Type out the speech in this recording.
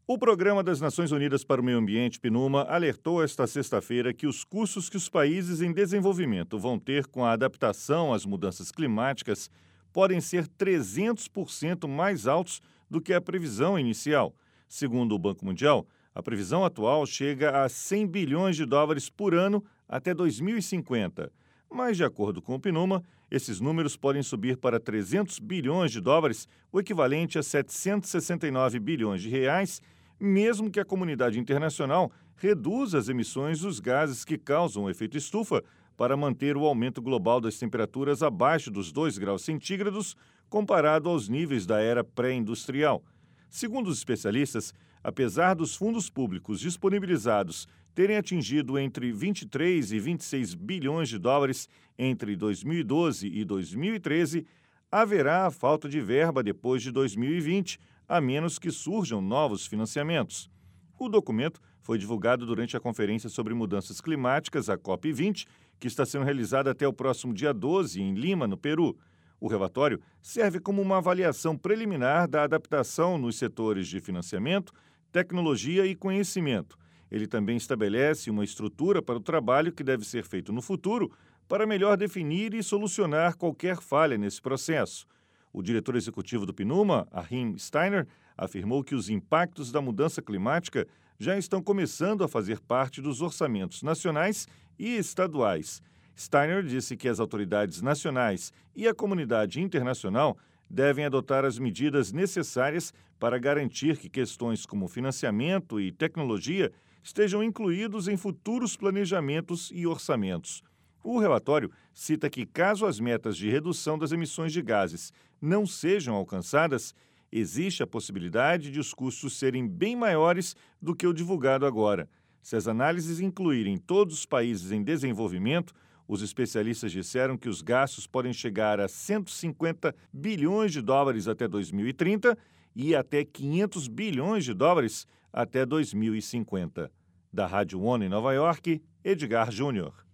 O Programa das Nações Unidas para o Meio Ambiente, PNUMA, alertou esta sexta-feira que os custos que os países em desenvolvimento vão ter com a adaptação às mudanças climáticas podem ser 300% mais altos do que a previsão inicial. Segundo o Banco Mundial, a previsão atual chega a 100 bilhões de dólares por ano até 2050. Mas, de acordo com o PNUMA, esses números podem subir para 300 bilhões de dólares, o equivalente a 769 bilhões de reais, mesmo que a comunidade internacional reduza as emissões dos gases que causam o efeito estufa para manter o aumento global das temperaturas abaixo dos 2 graus centígrados, comparado aos níveis da era pré-industrial. Segundo os especialistas, apesar dos fundos públicos disponibilizados terem atingido entre 23 e 26 bilhões de dólares entre 2012 e 2013, haverá a falta de verba depois de 2020, a menos que surjam novos financiamentos. O documento foi divulgado durante a Conferência sobre Mudanças Climáticas, a COP20, que está sendo realizada até o próximo dia 12, em Lima, no Peru. O relatório serve como uma avaliação preliminar da adaptação nos setores de financiamento, tecnologia e conhecimento. Ele também estabelece uma estrutura para o trabalho que deve ser feito no futuro para melhor definir e solucionar qualquer falha nesse processo. O diretor executivo do PNUMA, Achim Steiner, afirmou que os impactos da mudança climática já estão começando a fazer parte dos orçamentos nacionais e estaduais. Steiner disse que as autoridades nacionais e a comunidade internacional devem adotar as medidas necessárias para garantir que questões como financiamento e tecnologia estejam incluídos em futuros planejamentos e orçamentos. O relatório cita que, caso as metas de redução das emissões de gases não sejam alcançadas, existe a possibilidade de os custos serem bem maiores do que o divulgado agora. Se as análises incluírem todos os países em desenvolvimento, os especialistas disseram que os gastos podem chegar a 150 bilhões de dólares até 2030 e até 500 bilhões de dólares até 2050. Da Rádio ONU em Nova York, Edgar Júnior.